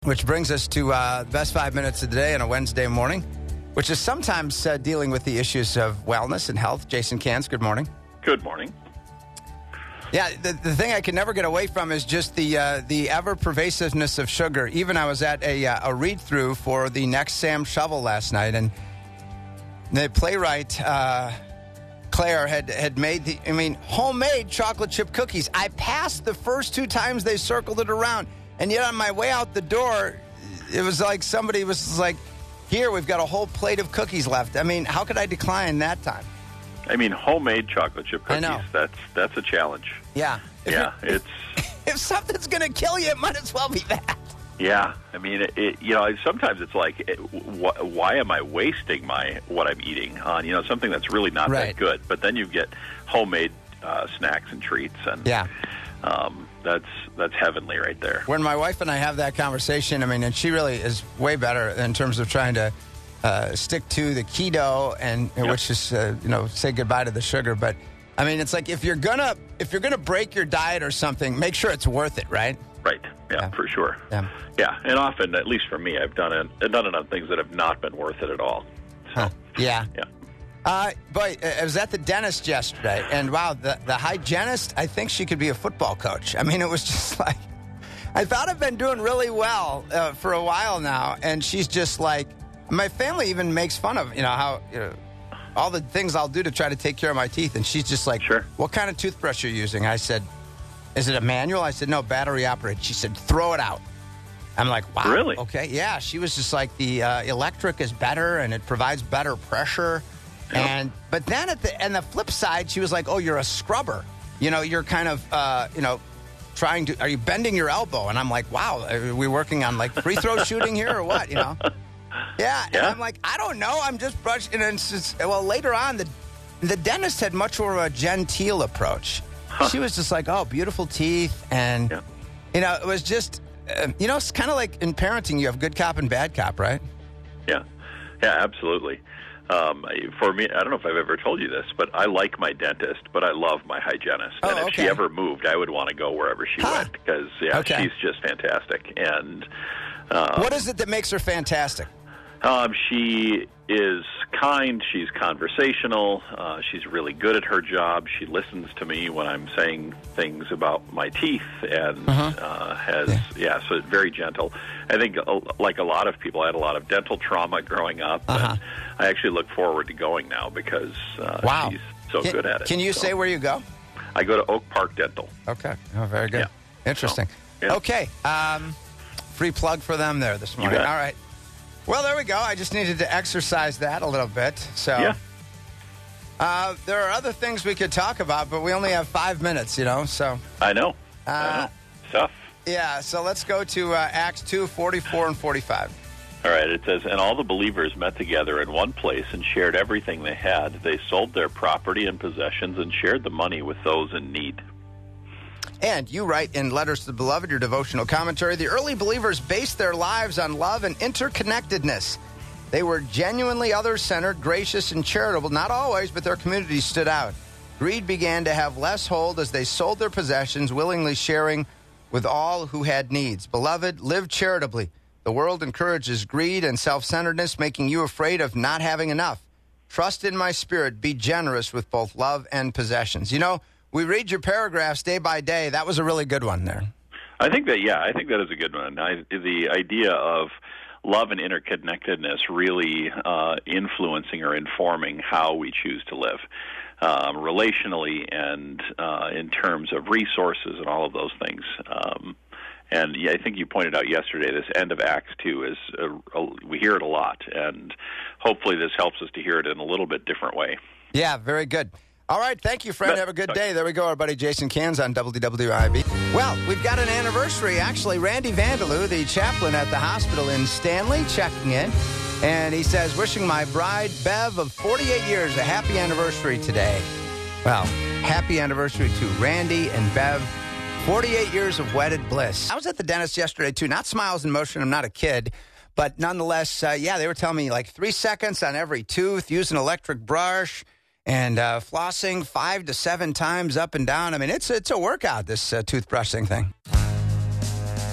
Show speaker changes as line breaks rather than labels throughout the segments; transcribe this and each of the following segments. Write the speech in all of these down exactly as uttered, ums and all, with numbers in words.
Which brings us to uh, the best five minutes of the day on a Wednesday morning, which is sometimes uh, dealing with the issues of wellness and health. Jason Cans, good morning.
Good morning.
Yeah, the, the thing I can never get away from is just the uh, the ever-pervasiveness of sugar. Even I was at a, uh, a read-through for the next Sam Shovel last night, and the playwright, uh, Claire, had, had made the, I mean, homemade chocolate chip cookies. I passed the first two times they circled it around. And yet on my way out the door, it was like somebody was like, here, we've got a whole plate of cookies left. I mean, how could I decline that time?
I mean, homemade chocolate chip cookies,
I know.
that's that's a challenge.
Yeah. If
yeah,
it,
it's...
If, if something's going to kill you, it might as well be that.
Yeah, I mean, it, it, you know, sometimes it's like, it, wh- why am I wasting my what I'm eating on, you know, something that's really not
Right.
that good? But then you get homemade uh, snacks and treats, and
Yeah.
um, that's that's heavenly right there.
When my wife and I have that conversation, I mean, and she really is way better in terms of trying to uh, stick to the keto, and
Yep.
which is, uh, you know, say goodbye to the sugar. But, I mean, it's like if you're going to if you're gonna break your diet or something, make sure it's worth it, right?
Right. Yeah,
Yeah.
for sure.
Yeah.
Yeah, and often, at least for me, I've done it, I've done it on things that have not been worth it at all. So,
Huh. Yeah.
yeah.
Uh, but I was at the dentist yesterday, and wow, the, the hygienist, I think she could be a football coach. I mean, it was just like, I thought I've been doing really well uh, for a while now, and she's just like, my family even makes fun of, you know, how, you know, all the things I'll do to try to take care of my teeth, and she's just like,
Sure.
What kind of toothbrush are you using? I said, is it a manual? I said, no, battery operated. She said, throw it out. I'm like, wow.
Really?
Okay, yeah. She was just like, the uh, electric is better, and it provides better pressure. And but then at the and the flip side, she was like, "Oh, you're a scrubber. You know, you're kind of, uh, you know, trying to. Are you bending your elbow?" And I'm like, "Wow, are we working on like free throw shooting here or what?" You know? Yeah. And
Yeah.
I'm like, I don't know. I'm just brushing. And it's just, well, later on, the the dentist had much more of a genteel approach.
Huh.
She was just like, "Oh, beautiful teeth," and
Yeah.
you know, it was just, uh, you know, it's kind of like in parenting. You have good cop and bad cop, right?
Yeah, yeah, absolutely. Um, for me, I don't know if I've ever told you this, but I like my dentist, but I love my hygienist.
Oh,
and if
okay.
she ever moved, I would want to go wherever she
Huh.
went because, yeah,
Okay.
she's just fantastic. And uh,
What is it that makes her fantastic?
um, she is kind. She's conversational. Uh, she's really good at her job. She listens to me when I'm saying things about my teeth, and
Uh-huh.
uh, has
Yeah.
yeah. So it's very gentle. I think, uh, like a lot of people, I had a lot of dental trauma growing up.
Uh-huh.
And I actually look forward to going now because uh,
Wow.
she's so
Can,
good at it.
Can you
So
say where you go?
I go to Oak Park Dental.
Okay. Oh, very good.
Yeah.
Interesting.
So, yeah.
Okay. Um, free plug for them there this morning.
bet.
All right. Well, there we go. I just needed to exercise that a little bit. So
Yeah.
uh, there are other things we could talk about, but we only have five minutes, you know. So,
I know. I
Uh,
know. Tough.
yeah. So let's go to uh, Acts two, forty-four and forty-five.
All right, it says, and all the believers met together in one place and shared everything they had. They sold their property and possessions and shared the money with those in need.
And you write in Letters to the Beloved, your devotional commentary, the early believers based their lives on love and interconnectedness. They were genuinely other-centered, gracious, and charitable. Not always, but their community stood out. Greed began to have less hold as they sold their possessions, willingly sharing with all who had needs. Beloved, live charitably. The world encourages greed and self-centeredness, making you afraid of not having enough. Trust in my spirit. Be generous with both love and possessions. You know, we read your paragraphs day by day. That was a really good one there.
I think that, yeah, I think that is a good one. I, the idea of love and interconnectedness really uh, influencing or informing how we choose to live, um, relationally and uh, in terms of resources and all of those things. Um, and yeah, I think you pointed out yesterday, this end of Acts two is a, a, we hear it a lot, and hopefully this helps us to hear it in a little bit different way.
Yeah, very good. All right, thank you, friend. Have a good day. There we go, our buddy Jason Cans on W W I B. Well, we've got an anniversary, actually. Randy Vandeloo, the chaplain at the hospital in Stanley, checking in. And he says, wishing my bride, Bev, of forty-eight years, a happy anniversary today. Well, happy anniversary to Randy and Bev. forty-eight years of wedded bliss. I was at the dentist yesterday, too. Not Smiles in Motion. I'm not a kid. But nonetheless, uh, yeah, they were telling me like three seconds on every tooth, use an electric brush. And uh, flossing five to seven times up and down. I mean, it's it's a workout, this uh, toothbrushing thing.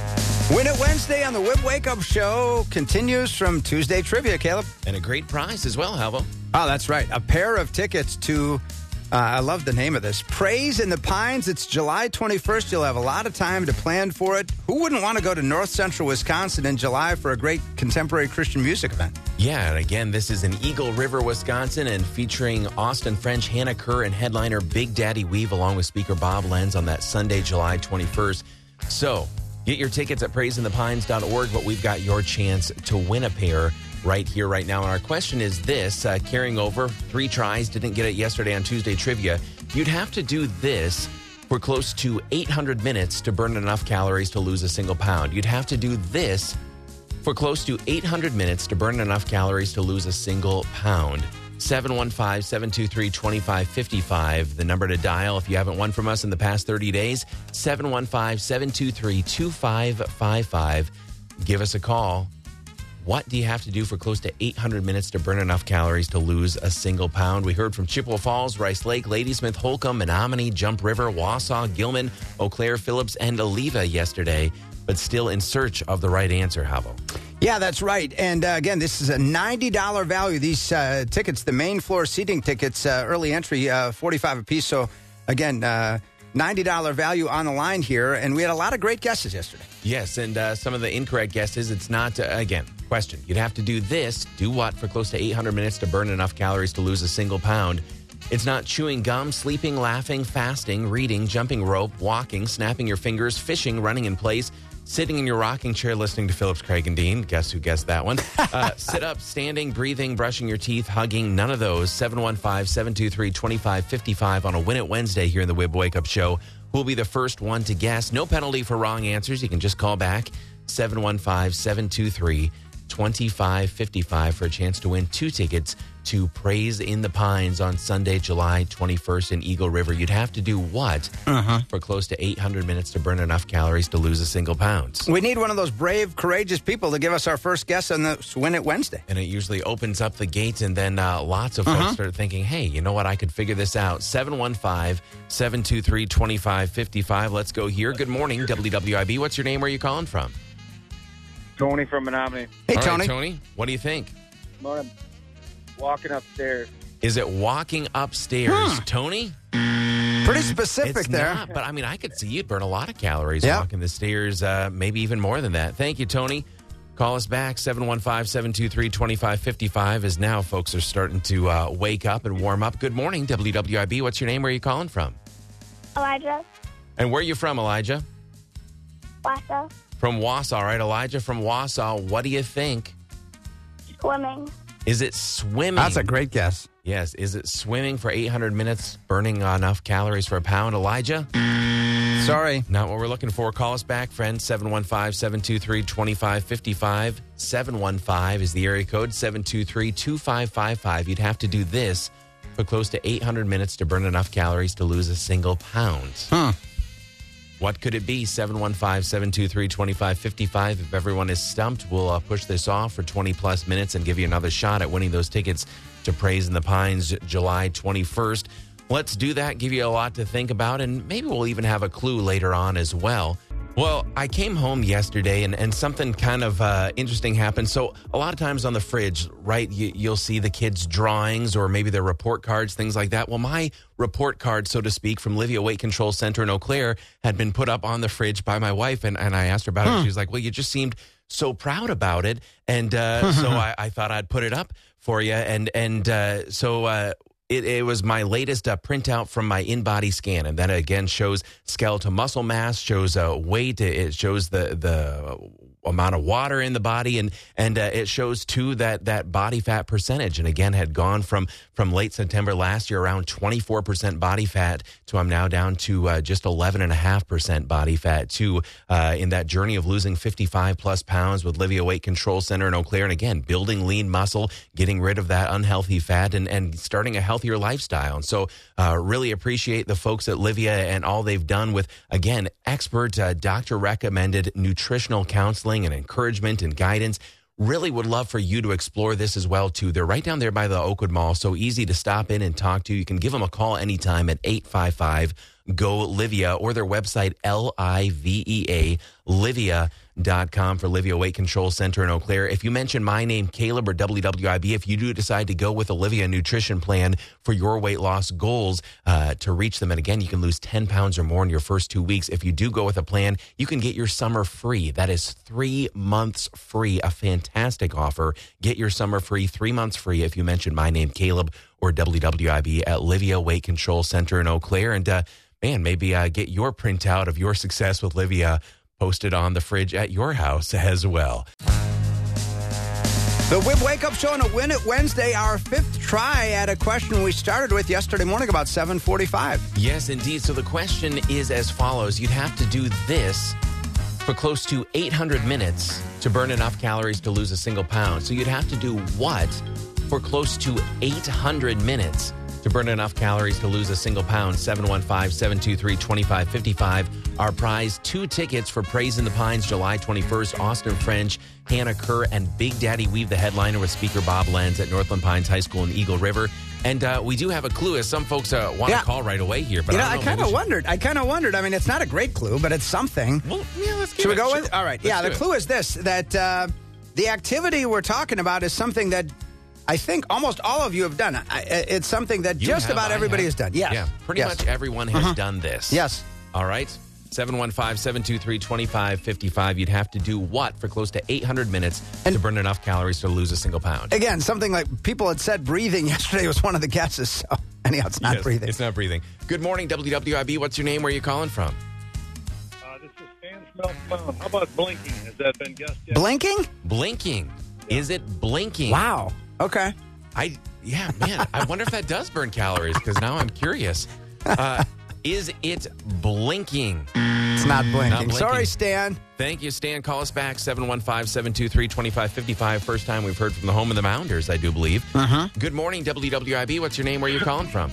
Win It Wednesday on the Wib Wake Up Show continues from Tuesday Trivia, Caleb.
And a great prize as well, Halvo.
Oh, that's right. A pair of tickets to, uh, I love the name of this, Praise in the Pines. It's July twenty-first. You'll have a lot of time to plan for it. Who wouldn't want to go to North Central Wisconsin in July for a great contemporary Christian music event?
Yeah, and again, this is in Eagle River, Wisconsin, and featuring Austin French, Hannah Kerr, and headliner Big Daddy Weave, along with speaker Bob Lenz on that Sunday, July twenty-first. So, get your tickets at praise in the pines dot org, but we've got your chance to win a pair right here, right now. And our question is this, uh, carrying over, three tries, didn't get it yesterday on Tuesday Trivia. You'd have to do this for close to eight hundred minutes to burn enough calories to lose a single pound. You'd have to do this for close to eight hundred minutes to burn enough calories to lose a single pound. seven one five, seven two three, two five five five, the number to dial if you haven't won from us in the past thirty days. seven one five, seven two three, two five five five. Give us a call. What do you have to do for close to eight hundred minutes to burn enough calories to lose a single pound? We heard from Chippewa Falls, Rice Lake, Ladysmith, Holcomb, Menominee, Jump River, Wausau, Gilman, Eau Claire, Phillips, and Oliva yesterday, but still in search of the right answer, Halvo.
Yeah, that's right. And uh, again, this is a ninety dollars value. These uh, tickets, the main floor seating tickets, uh, early entry, uh, forty-five dollars a piece. So again, uh, ninety dollars value on the line here. And we had a lot of great guesses yesterday.
Yes, and uh, some of the incorrect guesses, it's not, uh, again, question. You'd have to do this, do what, for close to eight hundred minutes to burn enough calories to lose a single pound? It's not chewing gum, sleeping, laughing, fasting, reading, jumping rope, walking, snapping your fingers, fishing, running in place, sitting in your rocking chair listening to Phillips, Craig, and Dean. Guess who guessed that one? Uh, sit up, standing, breathing, brushing your teeth, hugging. None of those. seven one five, seven two three, two five five five on a Win It Wednesday here in the Wib Wake Up Show. Who will be the first one to guess? No penalty for wrong answers. You can just call back seven one five, seven two three, two five five five for a chance to win two tickets to Praise in the Pines on Sunday, July twenty-first in Eagle River. You'd have to do what
uh-huh.
for close to eight hundred minutes to burn enough calories to lose a single pound?
We need one of those brave, courageous people to give us our first guess on the Win It Wednesday.
And it usually opens up the gates, and then uh, lots of folks
uh-huh.
start thinking, hey, you know what? I could figure this out. seven one five, seven two three, two five five five. Let's go here. Good morning, W W I B. What's your name? Where are you calling from?
Tony from Menominee.
Hey,
All
Tony.
right, Tony, what do you think?
Morning. Walking upstairs.
Is it walking upstairs,
Hmm.
Tony?
Pretty specific
It's
there.
not, but I mean, I could see you'd burn a lot of calories
Yeah.
walking the stairs, uh, maybe even more than that. Thank you, Tony. Call us back, seven one five, seven two three, two five five five, as now folks are starting to uh, wake up and warm up. Good morning, W W I B. What's your name? Where are you calling from?
Elijah.
And where are you from, Elijah?
Wausau.
From Wausau, all right, Elijah from Wausau. What do you think?
Swimming.
Is it swimming?
That's a great guess.
Yes. Is it swimming for eight hundred minutes, burning enough calories for a pound, Elijah?
Sorry.
Not what we're looking for. Call us back, friend. seven one five, seven two three, two five five five. seven one five is the area code. seven two three, two five five five. You'd have to do this for close to eight hundred minutes to burn enough calories to lose a single pound.
Huh.
What could it be? seven one five, seven two three, two five five five. If everyone is stumped, we'll uh, push this off for twenty plus minutes and give you another shot at winning those tickets to Praise in the Pines July twenty-first. Let's do that, give you a lot to think about, and maybe we'll even have a clue later on as well. Well, I came home yesterday, and, and something kind of uh, interesting happened. So a lot of times on the fridge, right, you, you'll see the kids' drawings or maybe their report cards, things like that. Well, my report card, so to speak, from Livia Weight Control Center in Eau Claire had been put up on the fridge by my wife, and, and I asked her about
huh.
it. She was like, well, you just seemed so proud about it, and uh, so I, I thought I'd put it up for you. And, and uh, so... Uh, It, it was my latest uh, printout from my in-body scan, and that again shows skeletal muscle mass, shows uh, weight, it shows the the amount of water in the body, and and uh, it shows too that that body fat percentage, and again had gone from from late September last year around twenty-four percent body fat to I'm now down to uh, just eleven point five percent body fat to uh, in that journey of losing fifty-five plus pounds with Livia Weight Control Center in Eau Claire, and again building lean muscle, getting rid of that unhealthy fat, and and starting a healthier lifestyle. And so uh, really appreciate the folks at Livia and all they've done with, again, expert uh, doctor recommended nutritional counseling and encouragement and guidance. Really would love for you to explore this as well too. They're right down there by the Oakwood Mall, so easy to stop in and talk to. You can give them a call anytime at eight five five, G O, Livia, or their website, L I V E A, livia dot com for Olivia Weight Control Center in Eau Claire. If you mention my name, Caleb, or W W I B, if you do decide to go with Olivia Nutrition Plan for your weight loss goals uh, to reach them, and again, you can lose ten pounds or more in your first two weeks. If you do go with a plan, you can get your summer free. That is three months free, a fantastic offer. Get your summer free, three months free if you mention my name, Caleb, or W W I B at Olivia Weight Control Center in Eau Claire. And uh, man, maybe uh, get your printout of your success with Olivia posted on the fridge at your house as well.
The Wib Wake Up Show on a Win It Wednesday, our fifth try at a question we started with yesterday morning about seven forty-five.
Yes, indeed. So the question is as follows. You'd have to do this for close to eight hundred minutes to burn enough calories to lose a single pound. So you'd have to do what for close to eight hundred minutes to burn enough calories to lose a single pound? seven one five, seven two three, two five five five. Our prize, two tickets for Praise in the Pines, July twenty-first. Austin French, Hannah Kerr, and Big Daddy Weave, the headliner, with Speaker Bob Lenz at Northland Pines High School in Eagle River. And uh, we do have a clue, as some folks uh, want
Yeah.
to call right away here. But
You know,
I,
I,
don't know,
kind
maybe
of
we should-
wondered. I kind of wondered. I mean, it's not a great clue, but it's something.
Well, yeah, let's give
Should we
it-
go
sure.
with? All right.
Let's
Yeah,
do
the
it.
clue is this, that uh, the activity we're talking about is something that I think almost all of you have done. I, it's something that
You
just
have,
about
I
everybody
have.
has done. Yes.
Yeah, pretty
Yes.
much everyone has
Uh-huh.
done this.
Yes.
All right. seven one five, seven two three, two five five five. You'd have to do what for close to eight hundred minutes
And-
to burn enough calories to lose a single pound?
Again, something like people had said breathing yesterday was one of the guesses. So, anyhow, it's not
Yes,
breathing.
It's not breathing. Good morning, W W I B. What's your name? Where are you calling from?
Uh, this is Stan Smell. How about blinking? Has that been guessed yet?
Blinking?
Blinking. Is it blinking?
Wow. Okay.
I yeah, man. I wonder if that does burn calories, because now I'm curious. Uh, is it blinking?
It's not blinking.
Not blinking.
Sorry, Stan.
Thank you, Stan. Call us back, seven one five, seven two three, two five five five. First time we've heard from the home of the Mounders, I do believe.
Uh-huh.
Good morning, W W I B. What's your name? Where are you calling from?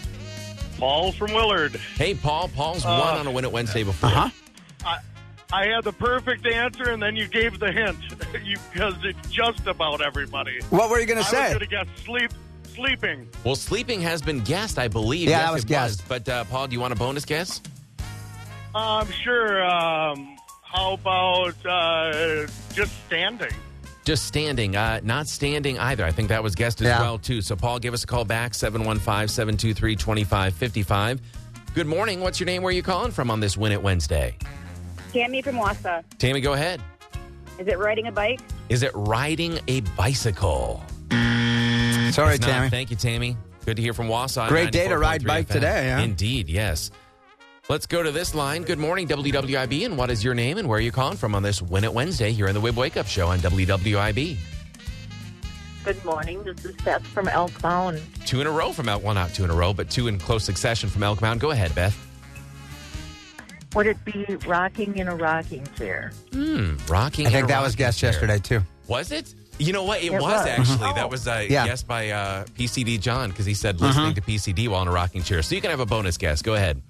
Paul from Willard.
Hey, Paul. Paul's
Uh,
won on a Win It Wednesday before.
Uh-huh.
I, I had the perfect answer, and then you gave the hint you, because it's just about everybody.
What were you going
I
to
was
say?
going to guess sleep, sleeping.
Well, sleeping has been guessed, I believe.
Yeah,
yes,
that was
it
guessed.
But, uh, Paul, do you want a bonus guess?
I'm sure. Um, how about uh, just standing?
Just standing. Uh, not standing either. I think that was guessed as
Yeah.
well, too. So, Paul, give us a call back, seven one five, seven two three, two five five five. Good morning. What's your name? Where are you calling from on this Win It Wednesday?
Tammy from Wassa.
Tammy, go ahead.
Is it riding a bike?
Is it riding a bicycle?
Sorry,
It's not.
Tammy.
Thank you, Tammy. Good to hear from Wausau.
Great day to ride
ninety-four point three
bike
F M.
today, yeah.
Indeed, yes. Let's go to this line. Good morning, W W I B. And what is your name and where are you calling from on this Win It Wednesday here in the Wib Wake Up Show on W W I B?
Good morning. This is Beth from Elk Mound.
Two in a row from Elk. Well, not two in a row, but two in close succession from Elk Mound. Go ahead, Beth.
Would it be rocking in a rocking chair?
Hmm, rocking
I
in
think
a
that was
rocking
guessed
chair.
yesterday, too.
Was it? You know what? It,
It
was,
was.
actually.
Oh.
That was uh,
Yeah.
guessed by uh, P C D John because he said listening to P C D while in a rocking chair. So you can have a bonus guess. Go ahead.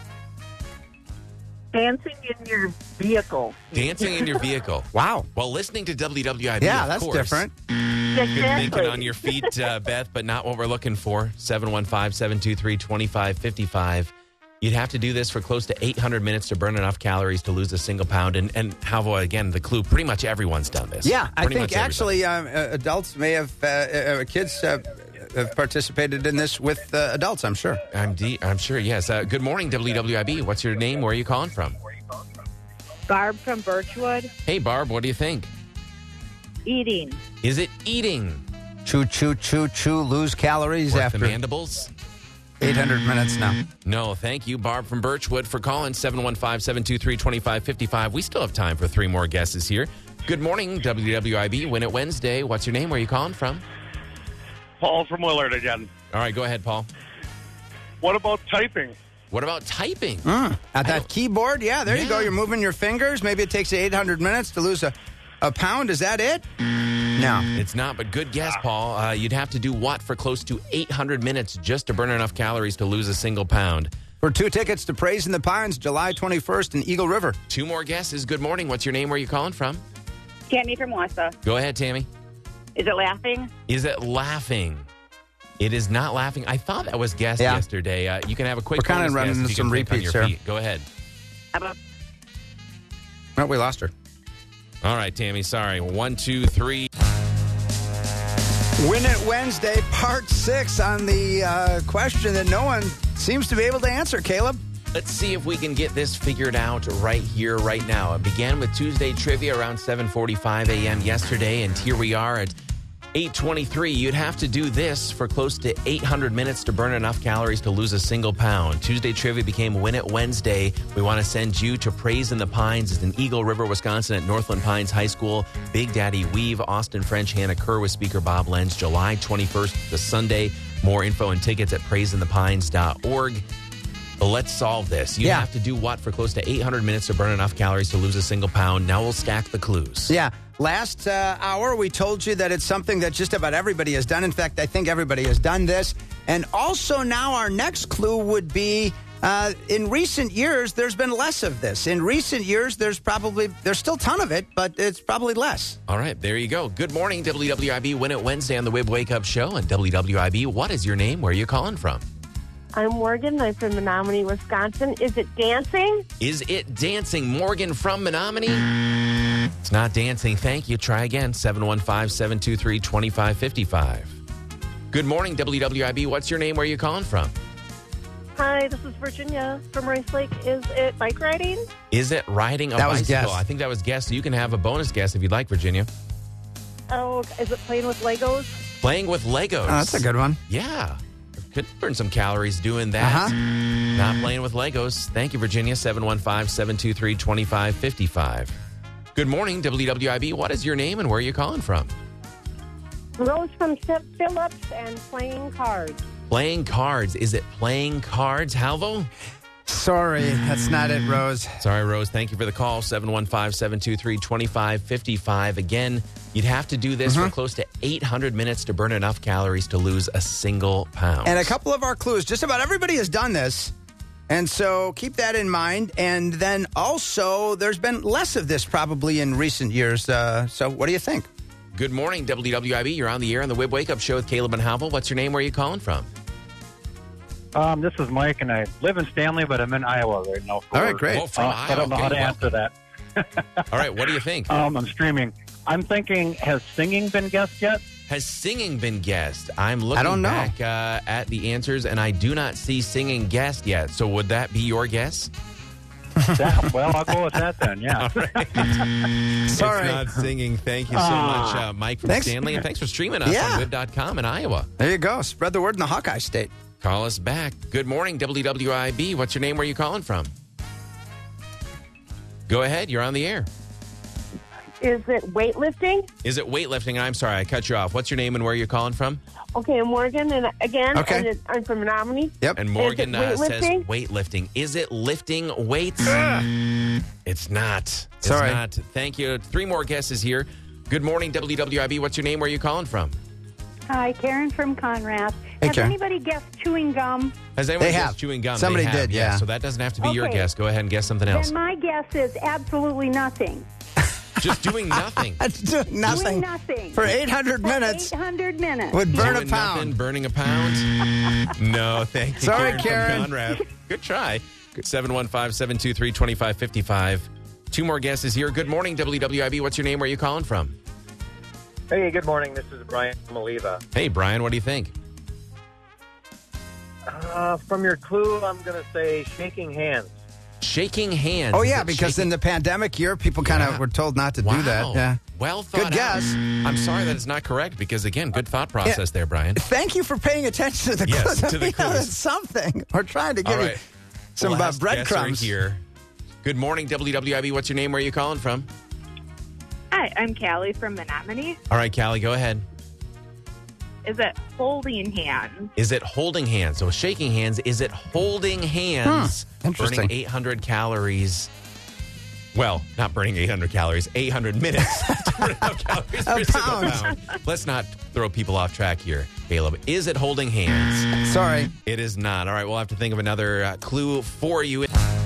Dancing in your vehicle.
Dancing in your vehicle.
Wow.
Well, listening to W W I B,
Yeah,
of
that's
course.
different.
Good
Exactly.
thinking on your feet, uh, Beth, but not what we're looking for. seven one five, seven two three, two five five five. You'd have to do this for close to eight hundred minutes to burn enough calories to lose a single pound. And, and how, again, the clue, pretty much everyone's done this.
Yeah, I
Pretty
think
much everybody.
actually um, uh, adults may have, uh, uh, kids uh, have participated in this with uh, adults, I'm sure.
I'm, de- I'm sure, yes. Uh, good morning, W W I B. What's your name? Where are you calling from?
Barb from Birchwood.
Hey, Barb, what do you think?
Eating.
Is it eating?
Chew, chew, chew, chew, lose calories
Work
after
the mandibles?
eight hundred minutes now.
No, thank you, Barb from Birchwood, for calling seven one five, seven two three, two five five five. We still have time for three more guesses here. Good morning, W W I B. Win It Wednesday. What's your name? Where are you calling from?
Paul from Willard again.
All right, go ahead, Paul.
What about typing?
What about typing?
Mm. At that
don't-
keyboard, yeah, there you go.
Yeah.
You're moving your fingers. Maybe it takes you eight hundred minutes to lose a, a pound. Is that it? No.
It's not, but good guess, Paul. Uh, you'd have to do what for close to eight hundred minutes just to burn enough calories to lose a single pound?
For two tickets to Praise in the Pines, July twenty-first in Eagle River.
Two more guesses. Good morning. What's your name? Where are you calling from?
Tammy from Wassa.
Go ahead, Tammy.
Is it laughing?
Is it laughing? It is not laughing. I thought that was guessed
Yeah.
yesterday. Uh, you can have a quick
We're kinda
bonus
running
guess
into
if you can
some
think on
repeats
your
here.
feet. Go ahead.
How about
Oh, we lost her.
All right, Tammy, sorry. One, two, three.
Win It Wednesday, part six on the uh, question that no one seems to be able to answer, Caleb.
Let's see if we can get this figured out right here, right now. It began with Tuesday trivia around seven forty-five a.m. yesterday, and here we are at eight twenty-three. You'd have to do this for close to eight hundred minutes to burn enough calories to lose a single pound. Tuesday trivia became Win It Wednesday. We want to send you to Praise in the Pines. It's in Eagle River, Wisconsin at Northland Pines High School. Big Daddy Weave, Austin French, Hannah Kerr with Speaker Bob Lenz, July twenty-first, the Sunday. More info and tickets at praise in the pines dot org. Let's solve this. You
Yeah.
have to do what for close to eight hundred minutes to burn enough calories to lose a single pound. Now we'll stack the clues.
Yeah. Last uh, hour, we told you that it's something that just about everybody has done. In fact, I think everybody has done this. And also now our next clue would be, uh, in recent years, there's been less of this. In recent years, there's probably, there's still a ton of it, but it's probably less.
All right, there you go. Good morning, W W I B. Win It Wednesday on the Wib Wake Up Show. And W W I B, what is your name? Where are you calling from?
I'm Morgan. I'm from Menominee, Wisconsin. Is it dancing?
Is it dancing? Morgan from Menominee? It's not dancing. Thank you. Try again. seven one five, seven two three, two five five five. Good morning, W W I B. What's your name? Where are you calling from?
Hi, this is Virginia from Rice Lake. Is it bike riding?
Is it riding a
That was
bicycle?
guess.
I think that was guess. So you can have a bonus guess if you'd like, Virginia.
Oh, is it playing with Legos?
Playing with Legos.
Oh, that's a good one.
Yeah. Could burn some calories doing that.
Uh-huh.
Not playing with Legos. Thank you, Virginia. seven one five, seven two three, two five five five. Good morning, W W I B. What is your name and where are you calling from?
Rose from Phillips and playing cards.
Playing cards. Is it playing cards, Halvo?
Sorry, that's not it, Rose.
Sorry, Rose. Thank you for the call. seven one five, seven two three, two five five five. Again, you'd have to do this
Mhm.
for close to eight hundred minutes to burn enough calories to lose a single pound.
And a couple of our clues. Just about everybody has done this. And so keep that in mind. And then also, there's been less of this probably in recent years. Uh, so what do you think?
Good morning, W W I B. You're on the air on the Wib Wake Up Show with Caleb and Halvo. What's your name? Where are you calling from?
Um, this is Mike, and I live in Stanley, but I'm in Iowa right now. For
All right, great.
Oh, from
uh,
Iowa.
I don't know
Okay,
how to
welcome.
answer that.
All right, what do you think?
Um, I'm streaming. I'm thinking, has singing been guessed yet?
Has singing been guessed? I'm looking
I don't know.
back uh, at the answers, and I do not see singing guessed yet. So would that be your guess?
That, well, I'll go with that then, yeah.
Sorry.
It's not singing. Thank you so
Ah.
much, uh, Mike from
Thanks.
Stanley, and thanks for streaming us
Yeah.
on wib dot com in Iowa.
There you go. Spread the word in the Hawkeye State.
Call us back. Good morning, W W I B. What's your name? Where are you calling from? Go ahead. You're on the air.
Is it weightlifting?
Is it weightlifting? I'm sorry, I cut you off. What's your name and where are you calling from?
Okay, I'm Morgan, and again,
Okay.
and it, I'm from Menominee.
Yep.
And Morgan
Is it
uh, says
weightlifting?
weightlifting. Is it lifting weights? It's not. It's
Sorry.
not. Thank you. Three more guesses here. Good morning, W W I B. What's your name? Where are you calling from?
Hi, Karen from Conrad.
Hey,
Has
Karen.
anybody guessed chewing gum?
Has anyone
They
guessed
have.
chewing gum?
Somebody
They have,
did,
yes.
yeah.
So that doesn't have to be your
Okay.
guess. Go ahead and guess something else.
Then my guess is absolutely nothing.
Just doing nothing.
That's doing nothing.
Doing nothing.
For eight hundred
For
minutes.
eight hundred minutes.
Would burn
Doing
a pound.
nothing, burning a pound. No, thank you.
Sorry,
Karen.
Karen.
From Conrad. Good try. seven one five, seven two three, two five five five. Two more guesses here. Good morning, W W I B. What's your name? Where are you calling from?
Hey, good morning. This is Brian from Oliva.
Hey, Brian, what do you think?
Uh, from your clue, I'm going to say shaking hands.
Shaking hands.
Oh,
Is
yeah,
it
because
shaking-
in the pandemic year, people kind of
Yeah.
were told not to
Wow.
do that. Yeah.
Well thought
Good guess.
out. I'm sorry that it's not correct because, again, good thought process there, Brian.
Thank you for paying attention to the
Yes,
clues.
to the
You know,
clues.
it's something. We're trying to give
All
you
right.
some uh,
Last guesser
breadcrumbs.
here. Good morning, W W I B. What's your name? Where are you calling from?
Hi, I'm Callie from Menominee.
All right, Callie, go ahead.
Is it holding hands?
Is it holding hands? So shaking hands. Is it holding hands?
Hmm, interesting.
Burning eight hundred calories. Well, not burning eight hundred calories, eight hundred minutes to burn enough calories for
A
a single
pound.
pound. Let's not throw people off track here, Caleb. Is it holding hands?
Sorry.
It is not. All right, we'll have to think of another uh, clue for you.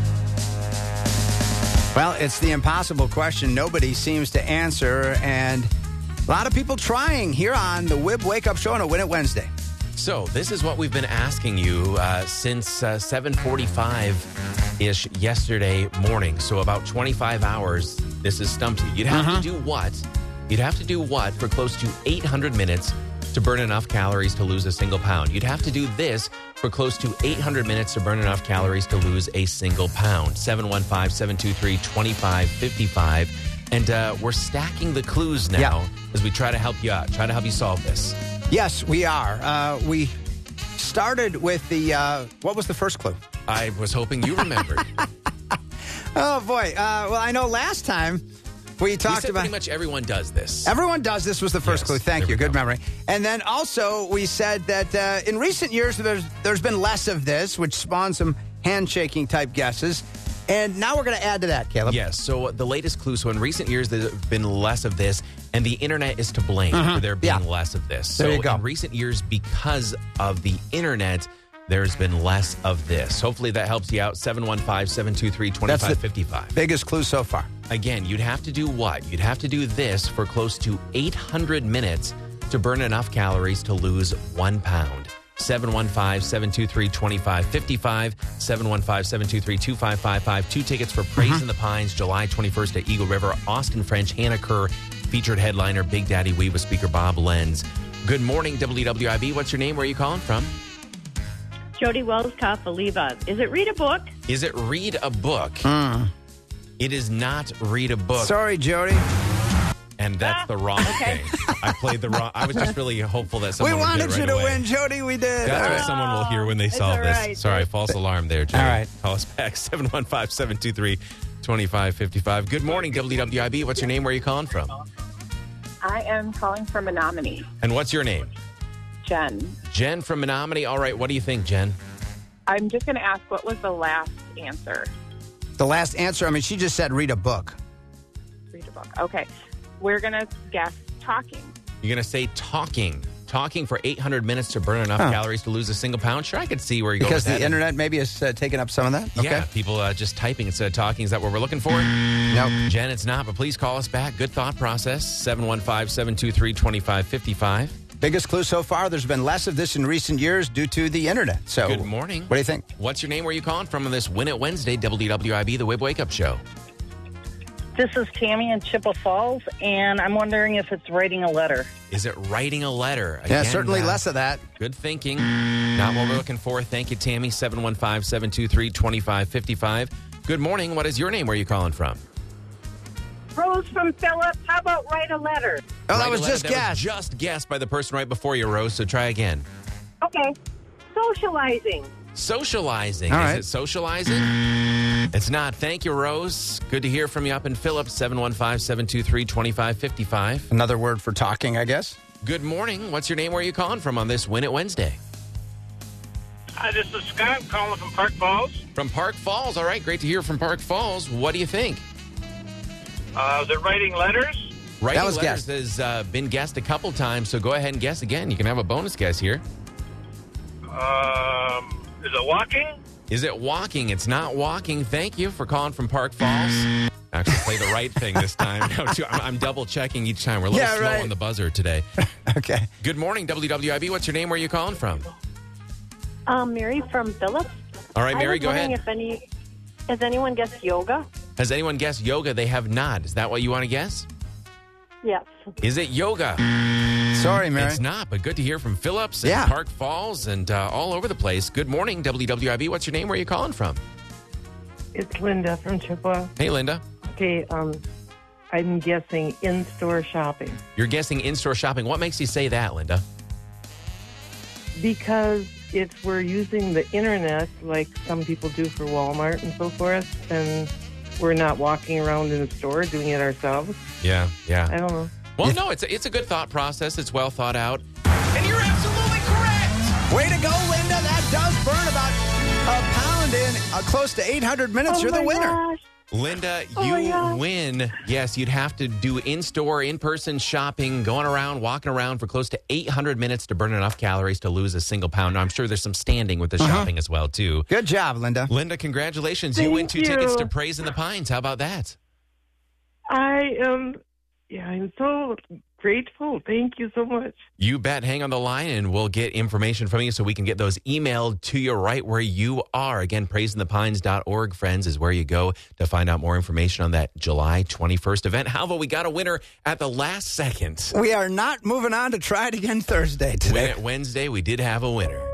Well, it's the impossible question nobody seems to answer, and a lot of people trying here on the Wib Wake Up Show on a Win It Wednesday.
So this is what we've been asking you uh, since uh, seven forty-five-ish yesterday morning. So about twenty-five hours This is Stumpsy. You'd have
Uh-huh.
to do what? You'd have to do what for close to eight hundred minutes to burn enough calories to lose a single pound? You'd have to do this for close to eight hundred minutes to burn enough calories to lose a single pound. seven one five, seven two three, two five five five. And uh, we're stacking the clues now
Yeah.
as we try to help you out, try to help you solve this.
Yes, we are. Uh, we started with the, uh, what was the first clue?
I was hoping you remembered.
Oh, boy. Uh, well, I know last time we
We
talked
said
about...
pretty much everyone does this.
Everyone does. This was the first
Yes,
clue. Thank
there
you.
we
Good
go.
memory. And then also we said that uh, in recent years there's there's been less of this, which spawned some handshaking type guesses. And now we're going to add to that, Caleb.
Yes. So the latest clue. So in recent years, there's been less of this, and the internet is to blame
Mhm.
for there being
Yeah.
less of this.
There
so
you go.
in recent years, because of the internet, there's been less of this. Hopefully that helps you out. seven one five, seven two three, two five
That's
five
the
five.
biggest clue so far.
Again, you'd have to do what? You'd have to do this for close to eight hundred minutes to burn enough calories to lose one pound. seven one five, seven two three, two five five five, seven one five, seven two three, two five five five. Two tickets for Praise in the Pines, July twenty-first at Eagle River. Austin French, Hannah Kerr, featured headliner Big Daddy Wee with speaker Bob Lenz. Good morning, W W I B. What's your name? Where are you calling from?
Jody Wells, Kapaliva. Is it read a book?
Is it read a book? It is not read a book.
Sorry, Jody.
And that's the wrong thing. I played the wrong. I was just really hopeful that someone
We
would
wanted
get it
you
right
to
away.
win, Jody. We did.
That's
All
what
right.
someone will hear when they
It's
solve
all
this.
right.
Sorry, false alarm there, Jay.
All right.
Call us back, seven one five, seven two three, two five five five. Good morning, W W I B. What's your name? Where are you calling from?
I am calling from Menominee.
And what's your name?
Jen.
Jen from Menominee. All right, what do you think, Jen?
I'm just going to ask, what was the last answer?
The last answer, I mean, she just said read a book.
Read a book. Okay. We're going to guess talking.
You're going to say talking. Talking for eight hundred minutes to burn enough
Huh.
calories to lose a single pound? Sure, I could see where you're going
Because
with
the
that.
internet maybe has uh, taken up some of that? Okay.
Yeah, people uh, just typing instead of talking. Is that what we're looking for?
Nope.
Jen, it's not, but please call us back. Good thought process. seven one five, seven two three, two five five five.
Biggest clue so far, there's been less of this in recent years due to the internet. So,
Good morning.
What do you think?
What's your name? Where are you calling from on this Win It Wednesday, W W I B, the Wib Wake Up Show?
This is Tammy in Chippewa Falls, and I'm wondering if it's writing a letter.
Is it writing a letter?
Yeah,
Again,
certainly
uh,
less of that.
Good thinking. Not what we're looking for. Thank you, Tammy. seven one five, seven two three, two five five five. Good morning. What is your name? Where are you calling from?
Rose from Phillips, how about write a letter?
Oh, that
Write a
was
letter.
just
That was
guessed.
just guessed by the person right before you, Rose, so try again.
Okay. Socializing.
Socializing.
All
Is
right.
it socializing? It's not. Thank you, Rose. Good to hear from you up in Phillips. seven one five, seven two three, two five five five.
Another word for talking, I guess.
Good morning. What's your name? Where are you calling from on this Win It Wednesday?
Hi, this is Scott calling from Park Falls.
From Park Falls. All right. Great to hear from Park Falls. What do you think?
Uh, is it writing letters?
Writing
That was
letters
guessed.
has uh, been guessed a couple times, so go ahead and guess again. You can have a bonus guess here.
Um, is it walking?
Is it walking? It's not walking. Thank you for calling from Park Falls. Actually, play the right thing this time. No, too- I'm, I'm double checking each time. We're a little
Yeah,
slow
right.
on the buzzer today.
Okay.
Good morning, W W I B. What's your name? Where are you calling from?
Um, Mary from Phillips.
All right, Mary,
I was
go
wondering
ahead.
If any, has anyone guessed yoga?
Has anyone guessed yoga? They have not. Is that what you want to guess?
Yes.
Is it yoga?
Sorry, Mary.
It's not, but good to hear from Phillips and
Yeah.
Park Falls and uh, all over the place. Good morning, W W I B. What's your name? Where are you calling from?
It's Linda from Chippewa.
Hey, Linda.
Okay, um, I'm guessing in-store shopping
You're guessing in-store shopping. What makes you say that, Linda?
because if we're using the internet like some people do for Walmart and so forth, then we're not walking around in the store doing it ourselves.
Yeah, yeah.
I don't know.
Well, no, it's a, it's a good thought process. It's well thought out. And you're absolutely correct.
Way to go, Linda. That does burn about a pound in uh, close to eight hundred minutes.
Oh
You're the
my
winner.
gosh.
Linda,
Oh my
you
gosh.
win. Yes, you'd have to do in-store, in-person shopping, going around, walking around for close to eight hundred minutes to burn enough calories to lose a single pound. Now, I'm sure there's some standing with the
Uh-huh.
shopping as well, too.
Good job, Linda.
Linda, congratulations. you
Thank
win two
you.
tickets to Praise in the Pines. How about that?
I am, yeah, I'm so grateful. Thank you so much.
You bet. Hang on the line and we'll get information from you so we can get those emailed to you right where you are. Again, praising the pines dot org, friends, is where you go to find out more information on that July twenty-first event. How about we got a winner at the last second?
We are not moving on to try it again Thursday today.
Wednesday, we did have a winner.